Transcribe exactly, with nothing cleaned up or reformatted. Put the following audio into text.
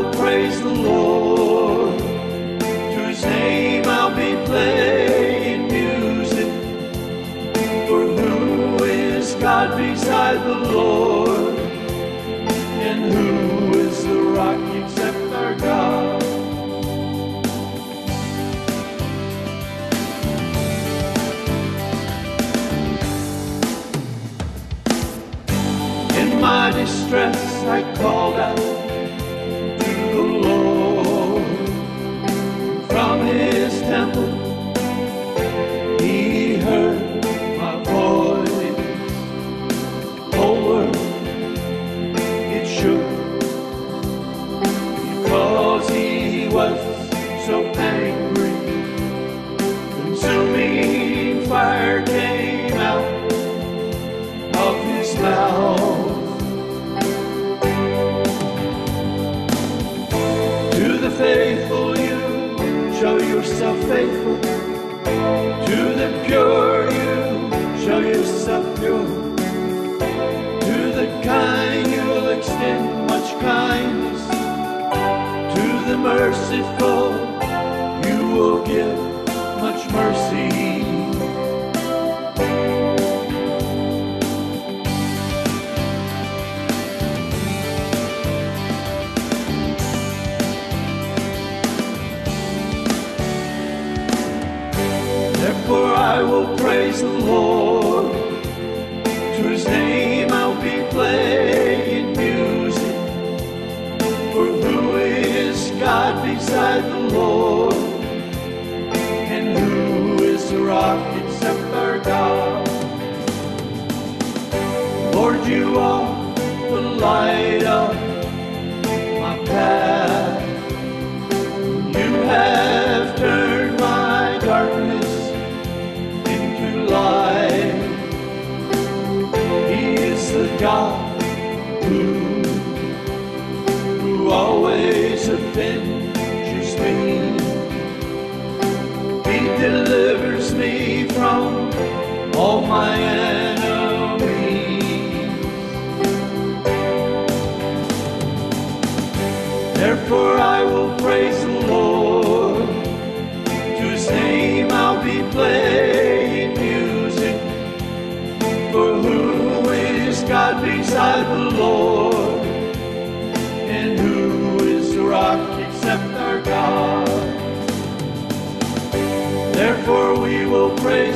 will praise the Lord. To his name I'll be playing music. For who is God beside the Lord? And who is the rock except our God? In my distress I called out to the Lord. From his temple he heard my voice. Whole world it shook, because he was so angry. Consuming fire came out of his mouth. To the faithful you show yourself faithful. To the pure you show yourself pure. To the kind you will extend much kindness. To the merciful you will give much mercy. Therefore I will praise the Lord. To his name I'll be playing music. For who is God beside the Lord? And who is the rock except our God? Lord, you are the light of my path. You have turned my darkness into light. He is the God who, who always avenges me. He delivers me from all my enemies. Therefore I will praise the Lord. To his name I'll be playing music. For who is God beside the Lord? And who is the rock except our God? Therefore we will praise